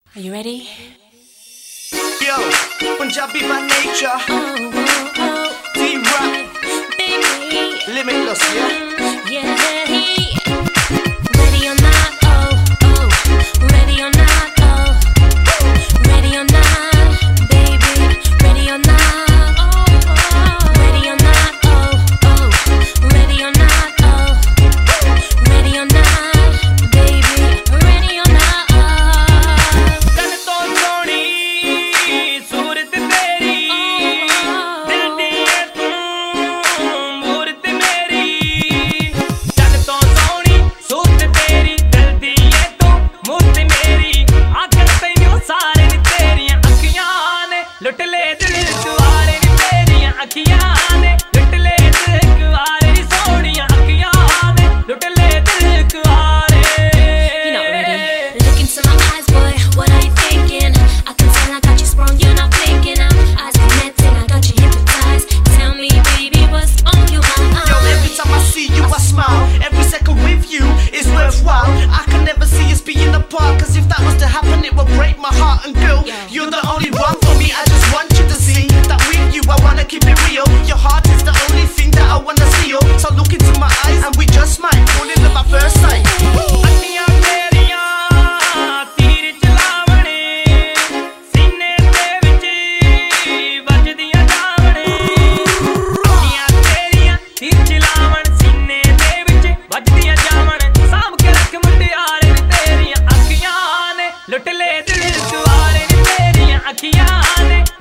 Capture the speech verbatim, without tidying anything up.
Are you ready? Yo, Punjabi by nature. Oh, oh, oh. D-Rock, Baby. Limitless, yeah? Yeah. Ready or not, oh, oh. Ready or not, oh. Ready or not, baby. Ready or not, oh, oh. Ready or not, oh, oh. Ready or not, oh. Ready or not, baby. Ready or not, oh. Tan to soni सूरत तेरी दिल दी है तू मूरत मेरी tan to soni सूरत तेरी दिल दी है तू मूरत मेरी आखिर तैनू सारे नी तेरियां अखियां ने लुट ले दिल कुआरे नी तेरियां अखियां ने लुट ले दिल कुआरे नी सोनियां अखियां ने लुट ले दिल कुआरे You're not ready. Look into my eyes, boy. What are you thinking? I can tell I got you sprung. You're not blinking. Our eyes connecting. I got you hypnotized. Tell me, baby, what's on your mind? Yo, every time I see you, I smile. Every second with you is worthwhile. I can never see us being apart, cause if that was to happen, it would break my heart. And girl, you're the only one for me. I just want you to see that with you, I wanna keep it real. Your heart is the only thing that I wanna see. Oh, so look into my eyes, and we just might fall in love at first sight. ਅੱਖੀਆਂ ਤੇਰੀਆਂ ਤੀਰ ਚਲਾਵਣੇ ਸੀਨੇ ਦੇ ਵਿੱਚ ਵੱਜਦੀਆਂ ਜਾਵਣੇ ਅੱਖੀਆਂ ਤੇਰੀਆਂ ਤੀਰ ਚਲਾਵਣ ਸੀਨੇ ਦੇ ਵਿੱਚ ਵੱਜਦੀਆਂ ਜਾਵਣ ਸਾਂਭ ਕੇ ਰੱਖ ਮੁੰਡਿਆਰੇ ਨੀ ਤੇਰੀਆਂ ਅੱਖੀਆਂ ਨੇ ਲੁੱਟ ਲੈ ਦਿਲ ਦੁਆਰੇ ਨੀ ਤੇਰੀਆਂ ਅੱਖੀਆਂ ਨੇ